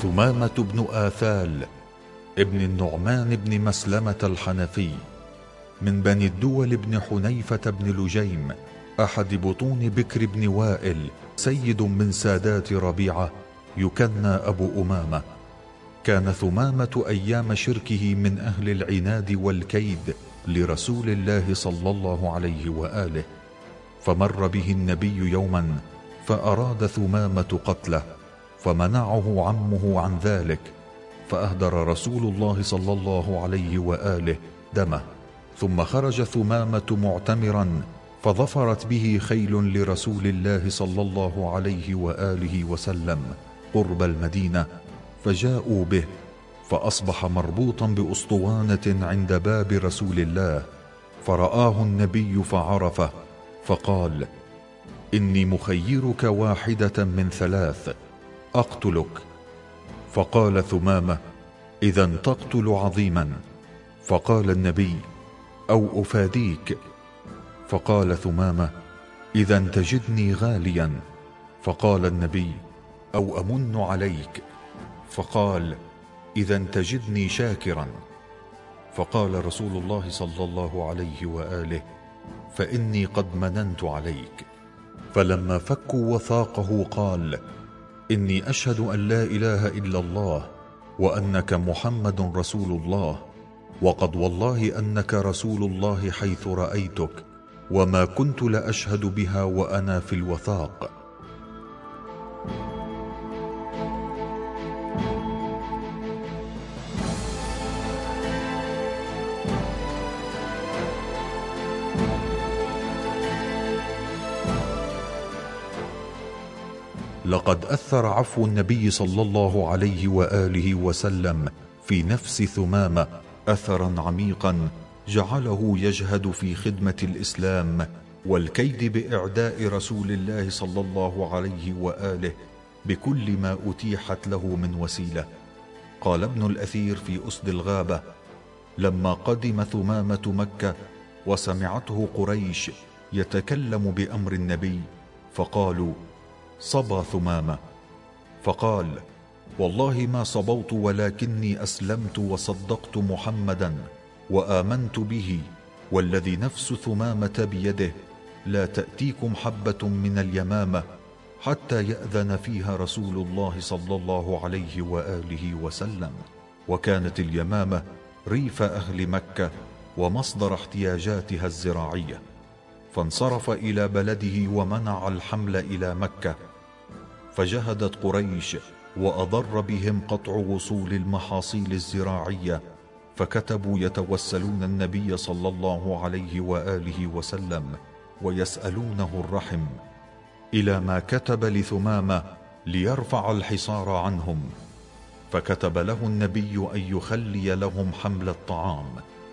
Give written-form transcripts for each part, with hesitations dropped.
ثمامة بن آثال ابن النعمان بن مسلمة الحنفي من بني الدول بن حنيفة بن لجيم أحد بطون بكر بن وائل، سيد من سادات ربيعة يكنى أبو أمامة. كان ثمامة أيام شركه من أهل العناد والكيد لرسول الله صلى الله عليه وآله، فمر به النبي يوما فأراد ثمامة قتله، فمنعه عمه عن ذلك، فأهدر رسول الله صلى الله عليه وآله دمه. ثم خرج ثمامة معتمرا، فظفرت به خيل لرسول الله صلى الله عليه وآله وسلم قرب المدينة، فجاءوا به، فأصبح مربوطا بأسطوانة عند باب رسول الله، فرآه النبي فعرفه، فقال: إني مخيرك واحدة من ثلاث، أقتلك. فقال ثمامة: إذا تقتل عظيما. فقال النبي: أو أفاديك. فقال ثمامة: إذا تجدني غاليا. فقال النبي: أو أمن عليك. فقال: إذا تجدني شاكرا. فقال رسول الله صلى الله عليه وآله: فإني قد مننت عليك. فلما فكوا وثاقه قال: إني أشهد أن لا إله إلا الله وأنك محمد رسول الله، وقد والله أنك رسول الله حيث رأيتك، وما كنت لأشهد بها وأنا في الوثاق. لقد أثر عفو النبي صلى الله عليه وآله وسلم في نفس ثمامة أثرا عميقا جعله يجهد في خدمة الإسلام والكيد بإعداء رسول الله صلى الله عليه وآله بكل ما أتيحت له من وسيلة. قال ابن الأثير في أسد الغابة: لما قدم ثمامة مكة وسمعته قريش يتكلم بأمر النبي، فقالوا: صبا ثمامة. فقال: والله ما صبوت، ولكني أسلمت وصدقت محمدا وآمنت به، والذي نفس ثمامة بيده لا تأتيكم حبة من اليمامة حتى يأذن فيها رسول الله صلى الله عليه وآله وسلم. وكانت اليمامة ريف أهل مكة ومصدر احتياجاتها الزراعية، فانصرف إلى بلده ومنع الحمل إلى مكة، فجهدت قريش وأضر بهم قطع وصول المحاصيل الزراعية، فكتبوا يتوسلون النبي صلى الله عليه وآله وسلم ويسألونه الرحم، إلى ما كتب لثمامة ليرفع الحصار عنهم، فكتب له النبي أن يخلي لهم حمل الطعام.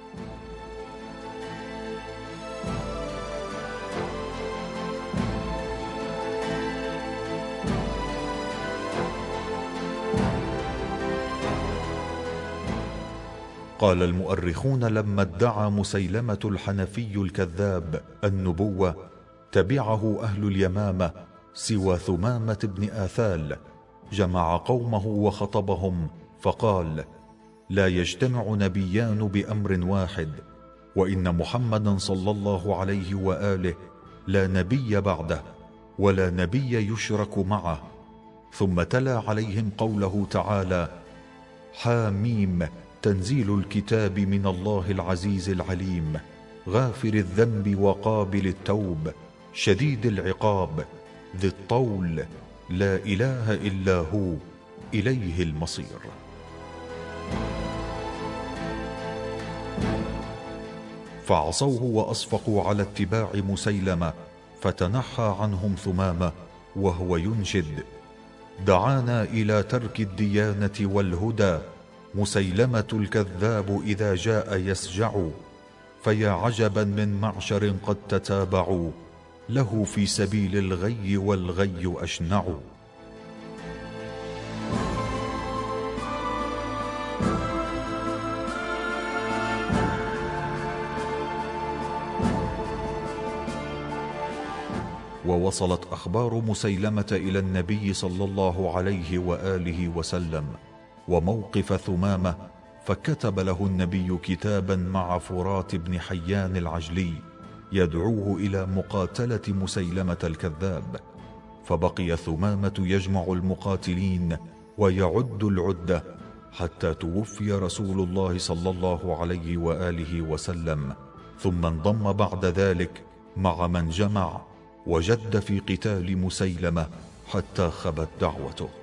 قال المؤرخون: لما ادعى مسيلمة الحنفي الكذاب النبوة تبعه أهل اليمامة سوى ثمامة بن آثال، جمع قومه وخطبهم فقال: لا يجتمع نبيان بأمر واحد، وإن محمدا صلى الله عليه وآله لا نبي بعده ولا نبي يشرك معه. ثم تلا عليهم قوله تعالى: حاميم تنزيل الكتاب من الله العزيز العليم غافر الذنب وقابل التوب شديد العقاب ذي الطول لا إله إلا هو إليه المصير. فعصوه وأصفقوا على اتباع مسيلمة، فتنحى عنهم ثمامة وهو ينشد: دعانا إلى ترك الديانة والهدى مسيلمة الكذاب إذا جاء يسجع، فيا عجبا من معشر قد تتابعوا له في سبيل الغي والغي أشنع. ووصلت أخبار مسيلمة إلى النبي صلى الله عليه وآله وسلم وموقف ثمامة، فكتب له النبي كتابا مع فرات بن حيان العجلي يدعوه إلى مقاتلة مسيلمة الكذاب. فبقي ثمامة يجمع المقاتلين ويعد العدة حتى توفي رسول الله صلى الله عليه وآله وسلم، ثم انضم بعد ذلك مع من جمع وجد في قتال مسيلمة حتى خبت دعوته.